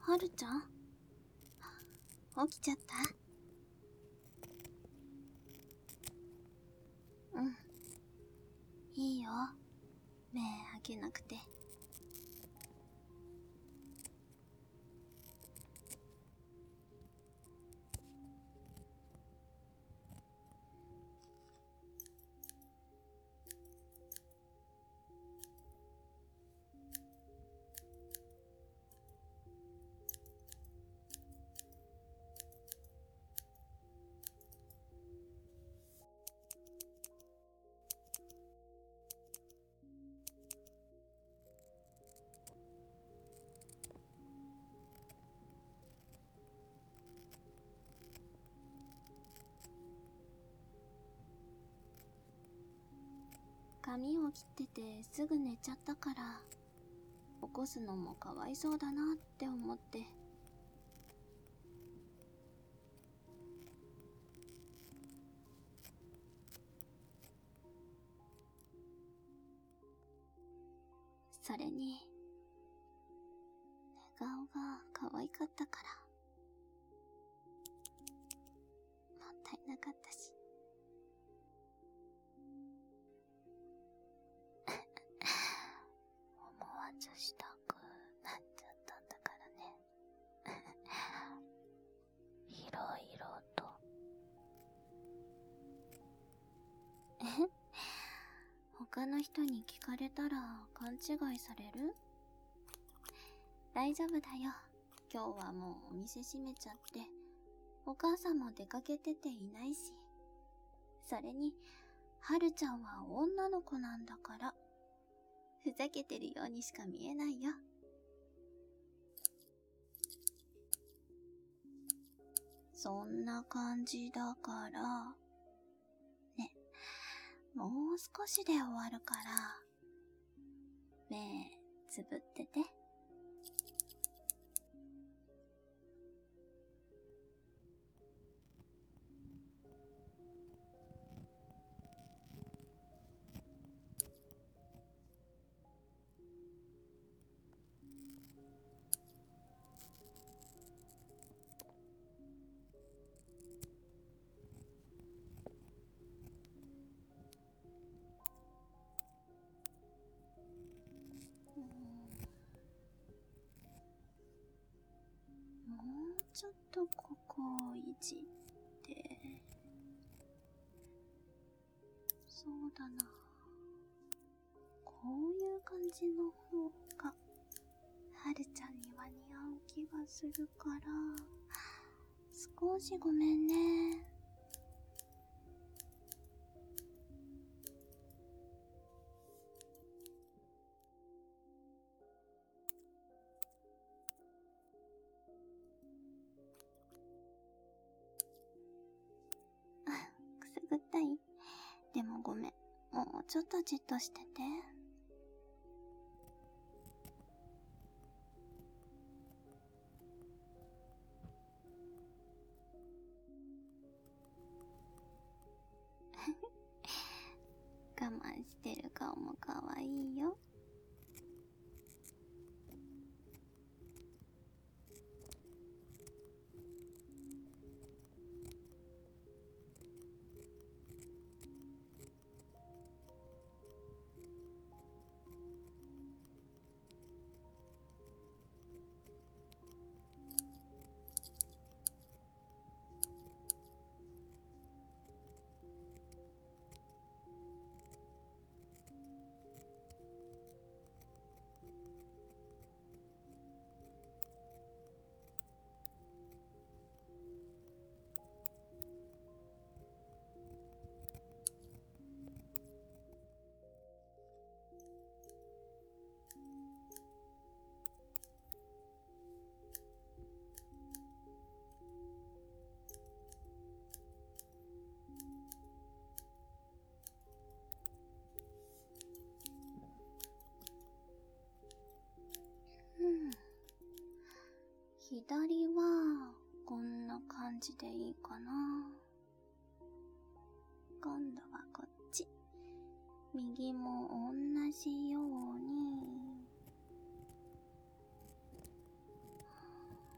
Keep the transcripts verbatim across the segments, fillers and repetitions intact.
はるちゃん、起きちゃった？うん。いいよ。目開けなくて。髪を切っててすぐ寝ちゃったから、起こすのもかわいそうだなって思って。それに、寝顔が可愛かったから、もったいなかったし。思わずしたくなっちゃったんだからね。いろいろと。え？他の人に聞かれたら勘違いされる？大丈夫だよ。今日はもうお店閉めちゃって、お母さんも出かけてていないし。それに、はるちゃんは女の子なんだから、ふざけてるようにしか見えないよ。そんな感じだから、ね、もう少しで終わるから、目つぶってて。もうちょっとここをいじって。そうだな。こういう感じの方が、はるちゃんには似合う気がするから、少しごめんね。くすぐったい？でもごめん。もうちょっとじっとしてて。我慢してる顔もかわいいよ。左はこんな感じでいいかな。今度はこっち。右も同じように。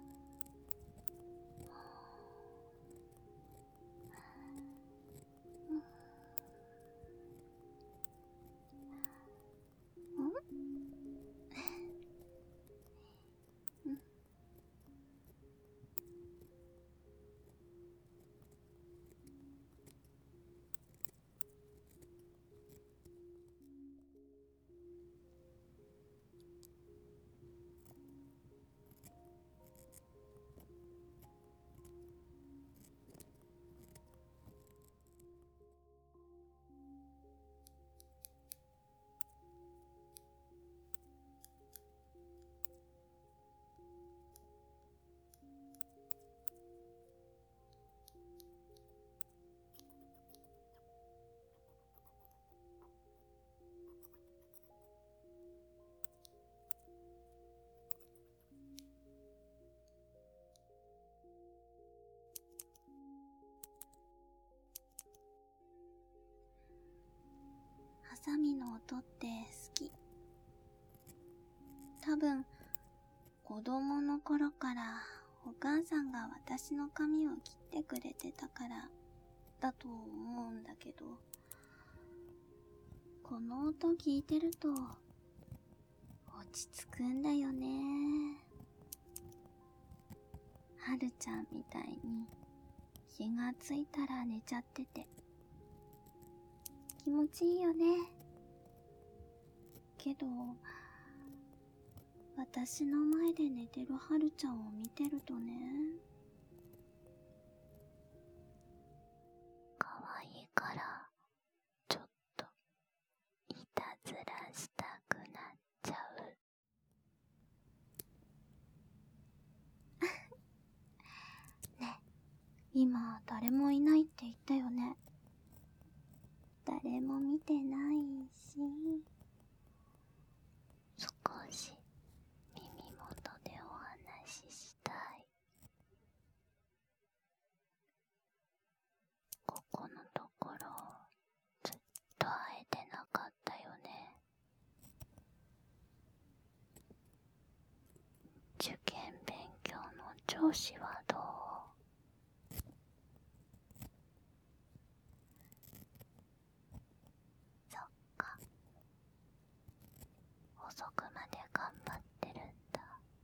サミの音って好き。多分、子供の頃からお母さんが私の髪を切ってくれてたからだと思うんだけど、この音聞いてると落ち着くんだよね。はるちゃんみたいに気がついたら寝ちゃってて気持ちいいよね。けど私の前で寝てるはるちゃんを見てるとね、可愛いからちょっといたずらしたくなっちゃう。ね、今誰もいないって言ったよね。誰も見てないし、少し耳元でお話ししたい。ここのところずっと会えてなかったよね。受験勉強の調子はどう？そっか、遅くまで頑張ってるんだ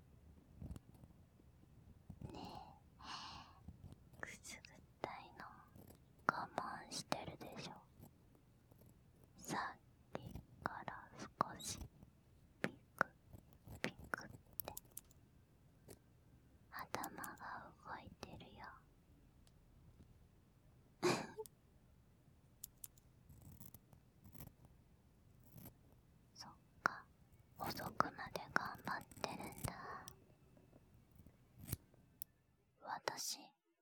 ね。え、くすぐったいの我慢してるでしょ。さっきから少しピクピクって頭が動いてるよ。そっか、遅くまで頑張ってるんだ。私、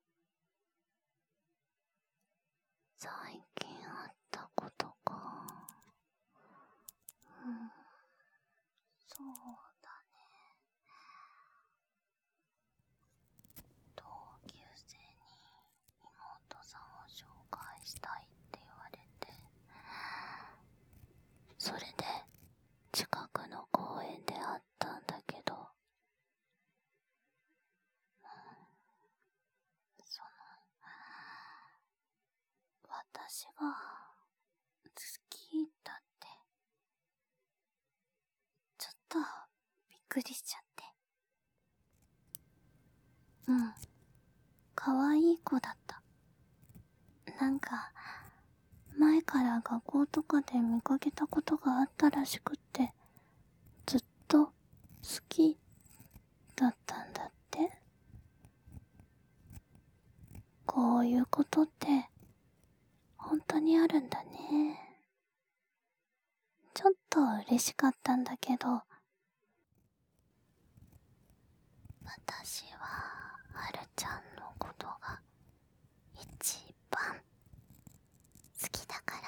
最近あったことか。うん、そうだね。同級生に妹さんを紹介したいって言われて、それで近くの公園で会ったんだけど、その私が好きだってちょっとびっくりしちゃって。うん、可愛い子だった。なんか前から学校とかで見かけたことがあったらしくって、ずっと好きだったんだって。こういうことって本当にあるんだね。ちょっと嬉しかったんだけど、私ははるちゃんのことが一番好きだから。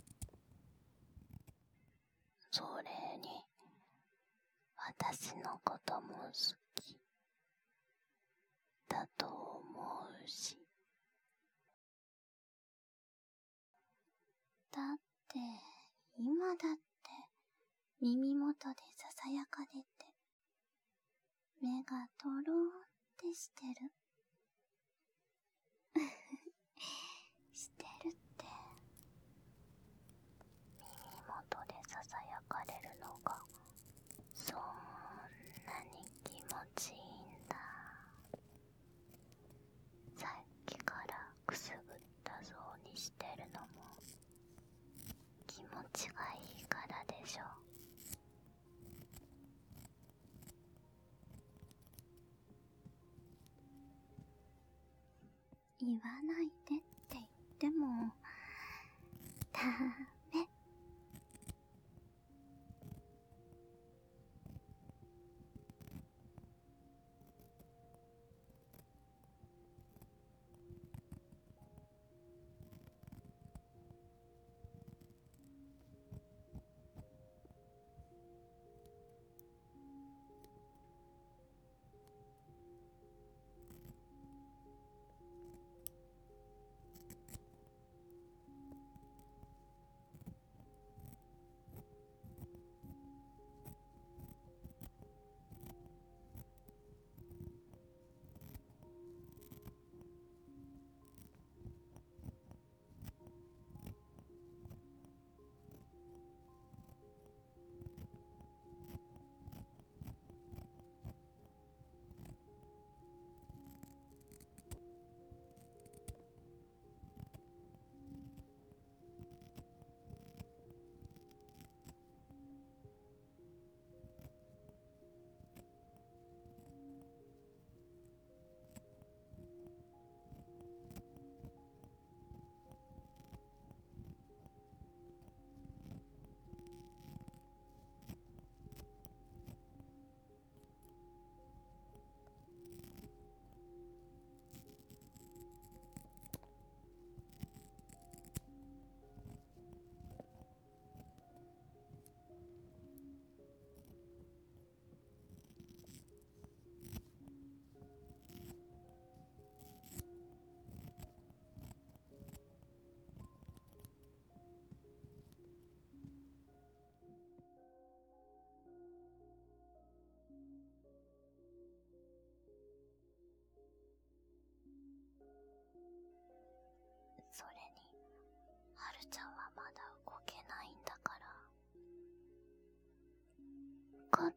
それに私のことも好きだと思うし。だって今だって耳元でささやかれて目がとろーってしてる。してるって。耳元でささやかれるのがそんなに気持ちいいんだ。さっきからくすぐったそうにしてるのも気持ちがいいからでしょ。言わないでって言ってもダメ。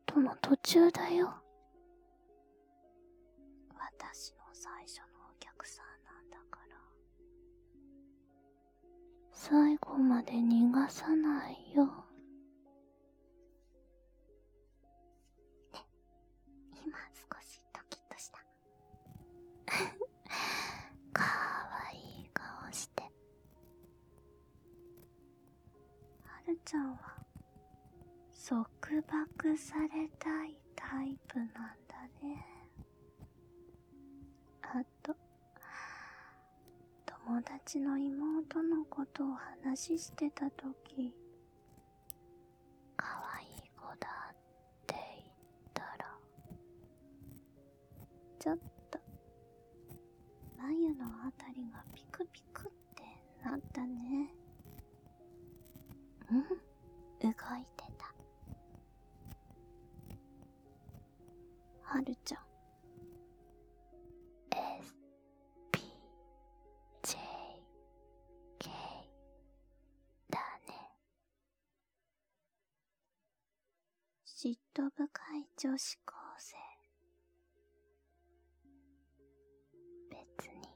トの途中だよ。私の最初のお客さんなんだから。最後まで逃がさないよ。ね、今少しドキッとした。かわいい顔して。はるちゃんは束縛されたいタイプなんだね。あと、友達の妹のことを話してたとき、かわいい子だって言ったら、ちょっと眉のあたりがピクピクってなったね。うん、動いてた。はるちゃん、 エスピージェーケー だね。嫉妬深い女子高生。別に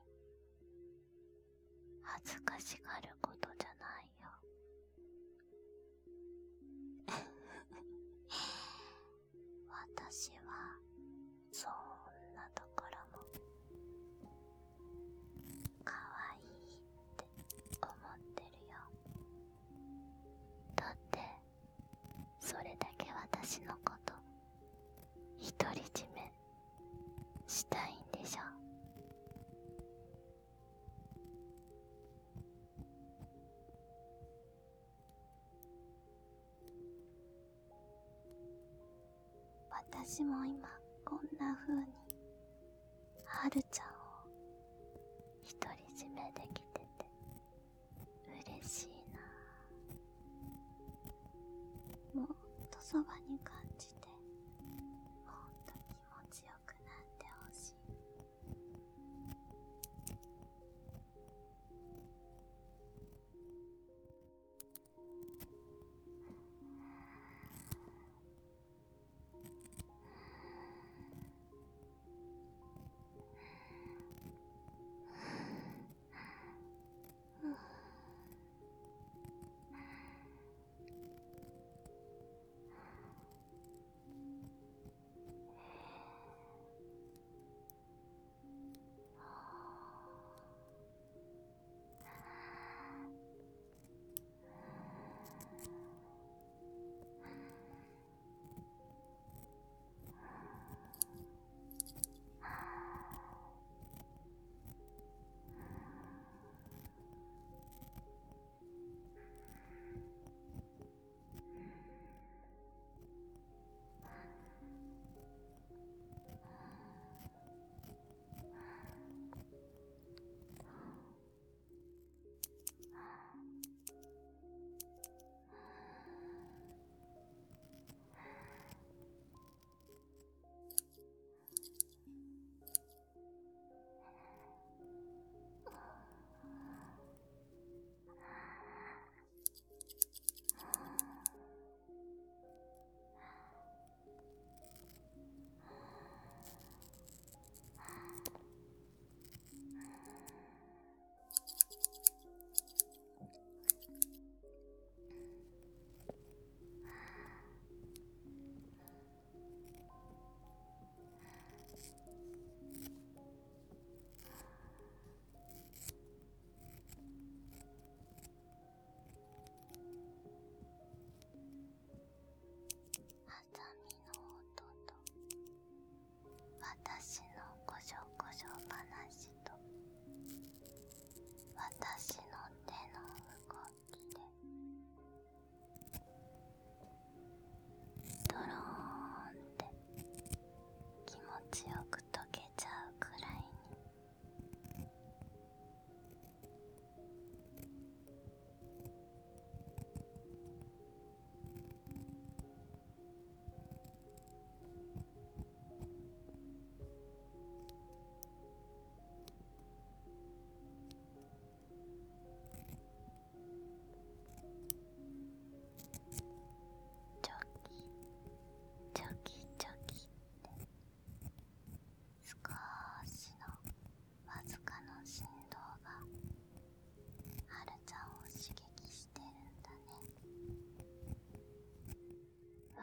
恥ずかしがることじゃないよ。私はそんなところもかわいいって思ってるよ。だってそれだけ私のこと独り占めしたいんでしょ。私も今こんな風にはるちゃんを独り占めできてて嬉しいな。もっとそばに感じて、もっと気持ちよくなってほしい。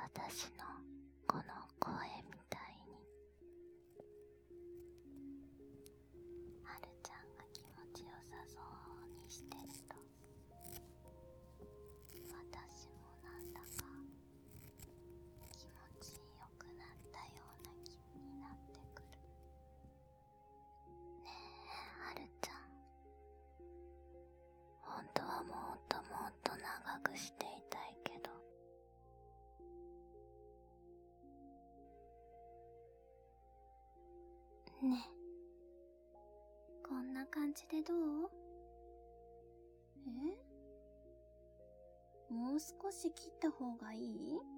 私のこの声みたいに。はるちゃんが気持ちよさそうにしてると、私もなんだか気持ちよくなったような気になってくる。ねえ、はるちゃん。本当はもっともっと長くしていたいけど、ねえ、こんな感じでどう？え？もう少し切った方がいい？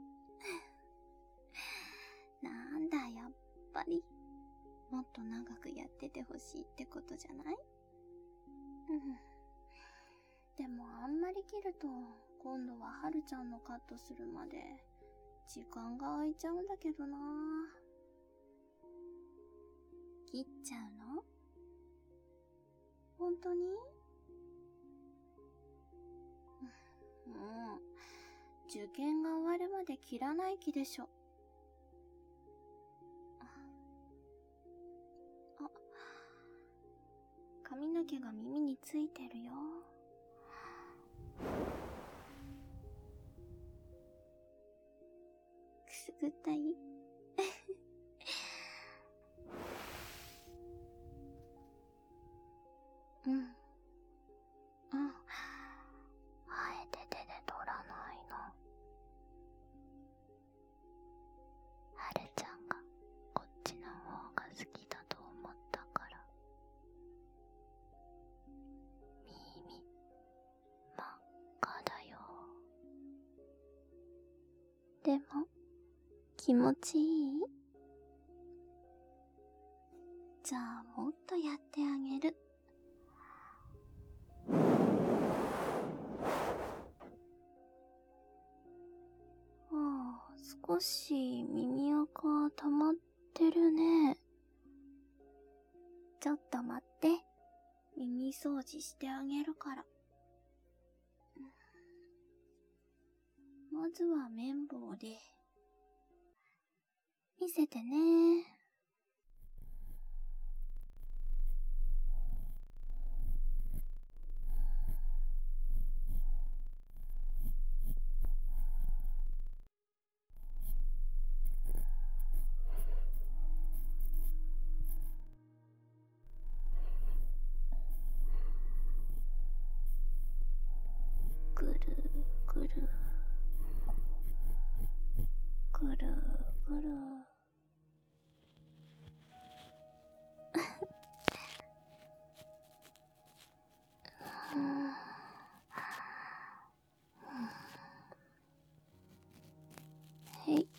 なんだ、やっぱりもっと長くやっててほしいってことじゃない？うん。でもあんまり切ると今度ははるちゃんのカットするまで時間が空いちゃうんだけどな。切っちゃうの？本当に？もう受験が終わるまで切らない気でしょ。あ、髪の毛が耳についてるよ。くすぐったい？うん。うん。あえて手で取らないの。はるちゃんがこっちの方が好きだと思ったから。耳真っ赤だよ。でも気持ちいい？じゃあもっとやってあげる。ああ、少し耳垢溜まってるね。ちょっと待って。耳掃除してあげるから。まずは綿棒で。見せてね。ぐるぐるぐるぐる。へい。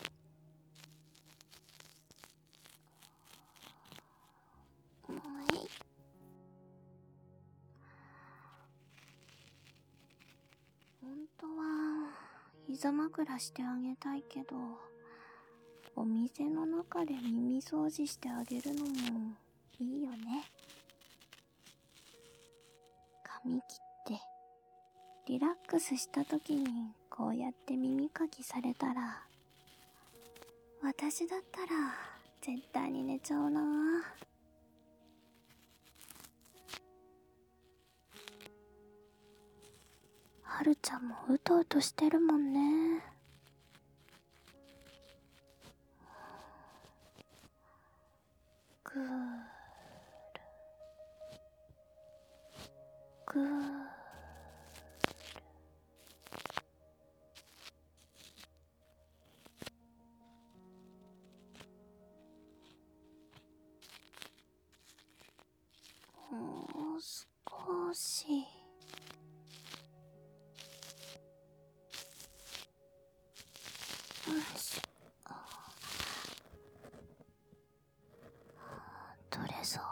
もうへい。ほんとは膝枕してあげたいけど、お店の中で耳掃除してあげるのもいいよね。髪切ってリラックスした時にこうやって耳かきされたら、私だったら絶対に寝ちゃうな。はるちゃんもうとうとしてるもんね。ぐーるぐーる。もう少し。よし。取れそう。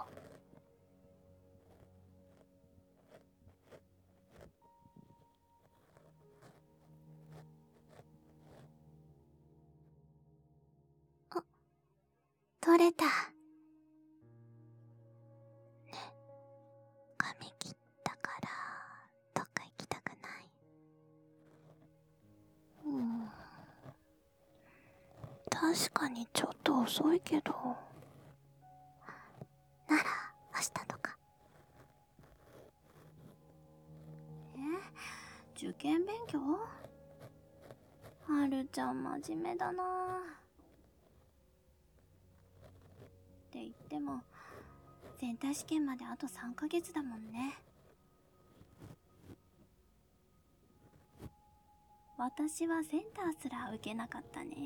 あ、取れた。ね、髪切ったからどっか行きたくない？うん。 確かにちょっと遅いけど。なら、明日とか。え、受験勉強？はるちゃん真面目だなぁ。って言っても、センター試験まであとさんかげつだもんね。私はセンターすら受けなかったね。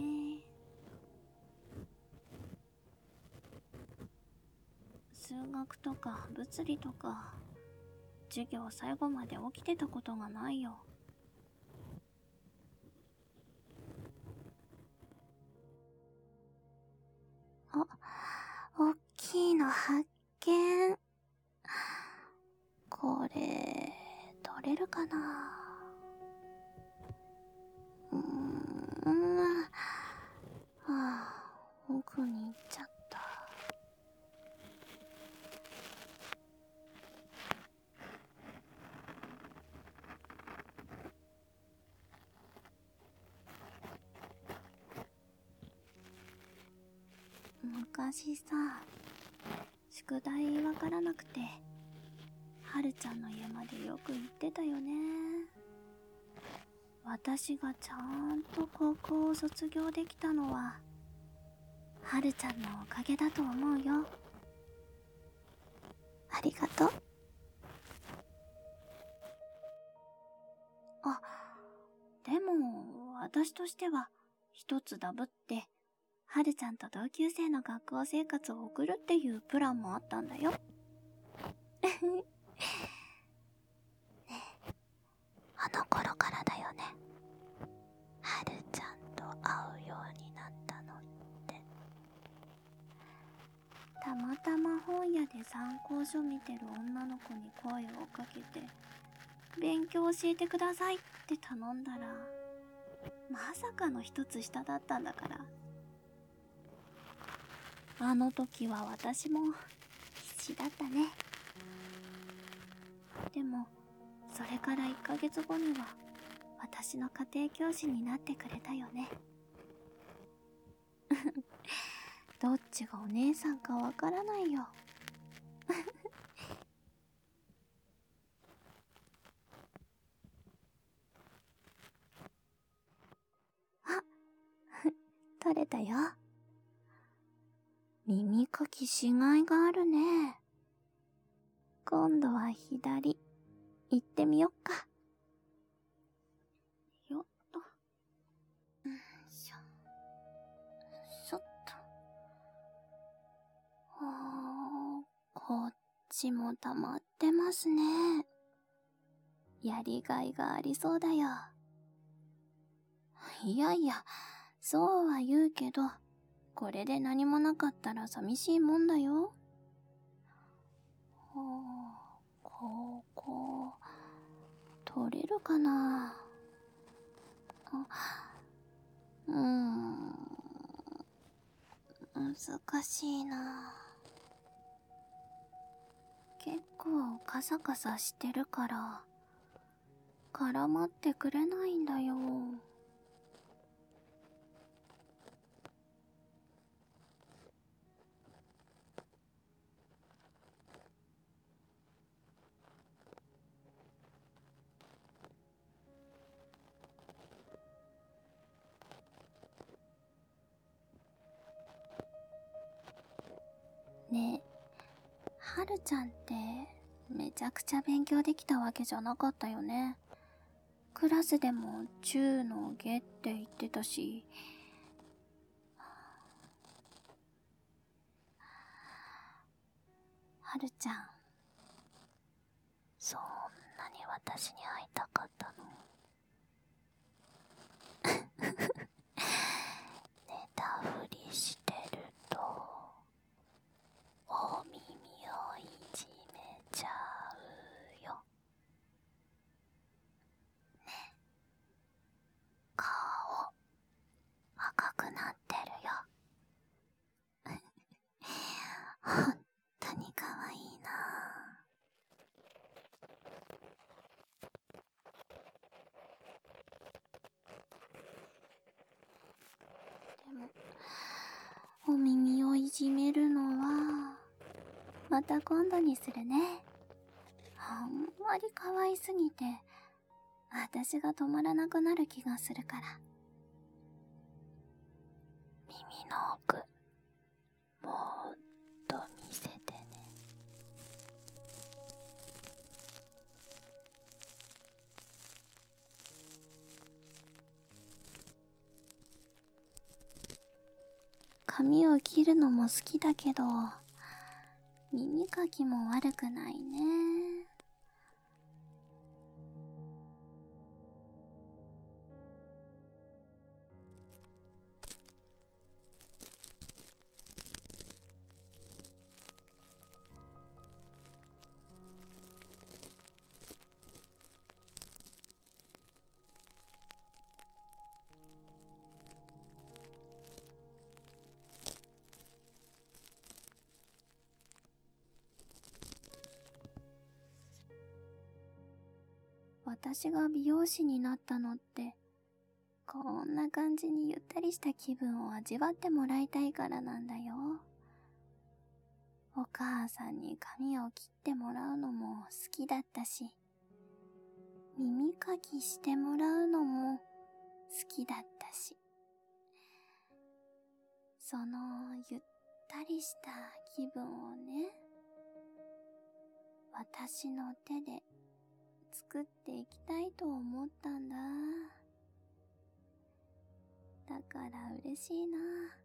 数学とか物理とか、授業最後まで起きてたことがないよ。あ、おっきいの発見。これ、取れるかな？うーん。はあ、奥に行っちゃった。昔さ、宿題わからなくて、はるちゃんの家までよく行ってたよね。私がちゃんと高校を卒業できたのは、はるちゃんのおかげだと思うよ。ありがとう。あ、でも、私としては、一つダブって、はるちゃんと同級生の学校生活を送るっていうプランもあったんだよ。ねえ、あの頃からだよね。はるちゃんと会うようになったのって。たまたま本屋で参考書見てる女の子に声をかけて、勉強教えてくださいって頼んだら、まさかの一つ下だったんだから。あの時は私も必死だったね。でも、それからいっかげつごには私の家庭教師になってくれたよね。どっちがお姉さんかわからないよ。あ、取れたよ。耳かきしがいがあるね。今度は左、行ってみよっか。よっと。よいしょ。しょっと。ほー、こっちも溜まってますね。やりがいがありそうだよ。いやいや、そうは言うけど、これで何もなかったら寂しいもんだよ。ほー、ここ、取れるかな？あ、うーん、難しいな。結構カサカサしてるから、絡まってくれないんだよ。ねえ、はるちゃんってめちゃくちゃ勉強できたわけじゃなかったよね。クラスでも中の下って言ってたし。はるちゃん、そんなに私に会いたかったの？寝たふりしてるとお耳をいじめちゃうよ。ね、顔赤くなってるよ。ほんとにかわいいな。でもまた今度にするね。あんまり可愛すぎて私が止まらなくなる気がするから。耳の奥もっと見せてね。髪を切るのも好きだけど、耳かきも悪くないね。私が美容師になったのって、こんな感じにゆったりした気分を味わってもらいたいからなんだよ。お母さんに髪を切ってもらうのも好きだったし、耳かきしてもらうのも好きだったし、そのゆったりした気分をね、私の手で作っていきたいと思ったんだ。だから嬉しいな。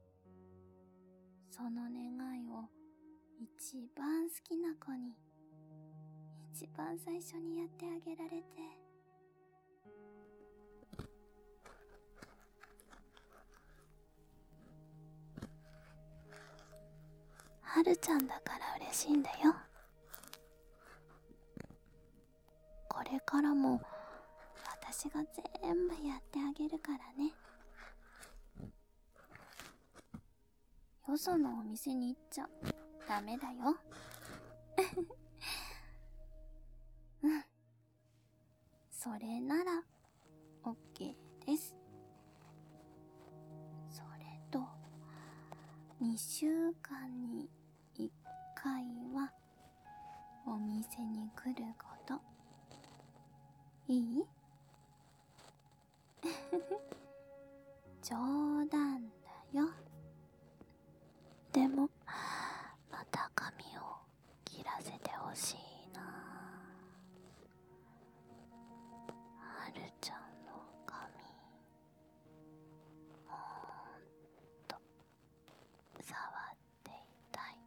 その願いを一番好きな子に一番最初にやってあげられて。はるちゃんだから嬉しいんだよ。これからも私が全部やってあげるからね。よそのお店に行っちゃダメだよ。うん。それなら オーケー です。それとにしゅうかんにいっかいはお店に来ること。いい？冗談だよ。でもまた髪を切らせてほしいな。はるちゃんの髪もっと触っていたい。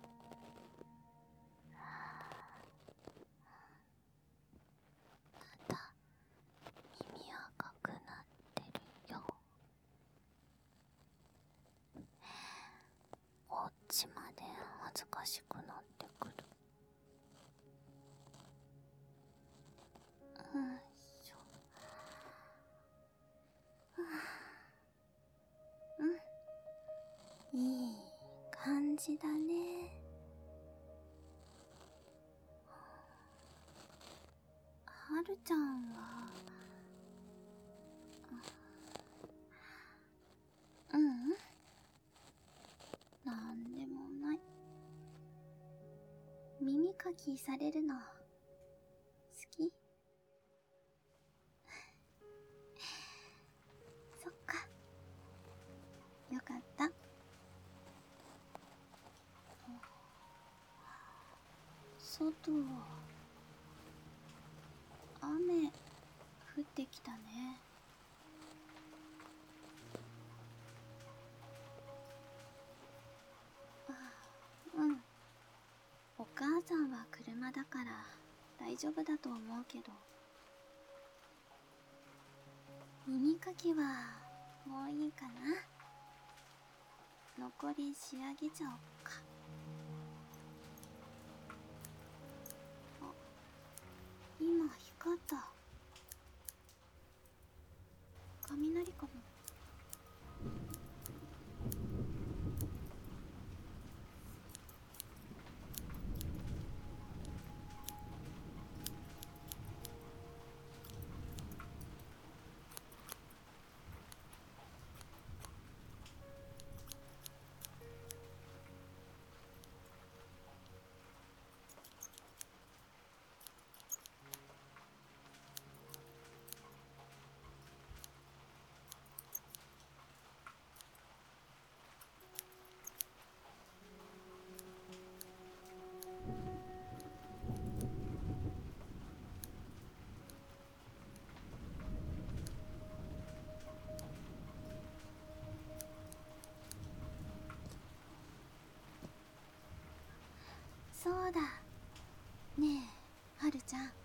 また耳赤くなってるよ。こっちまで恥ずかしくなってくる。うんしょ。うん、いい感じだね。はるちゃんは、ううんなんでもない。耳かきされるの好き？そっか、よかった。外雨降ってきたね。あ、うん。お母さんは車だから大丈夫だと思うけど、耳かきはもういいかな。残り仕上げちゃおっか。あ、今光った。雷かも。 そうだ。ねえ、はるちゃん。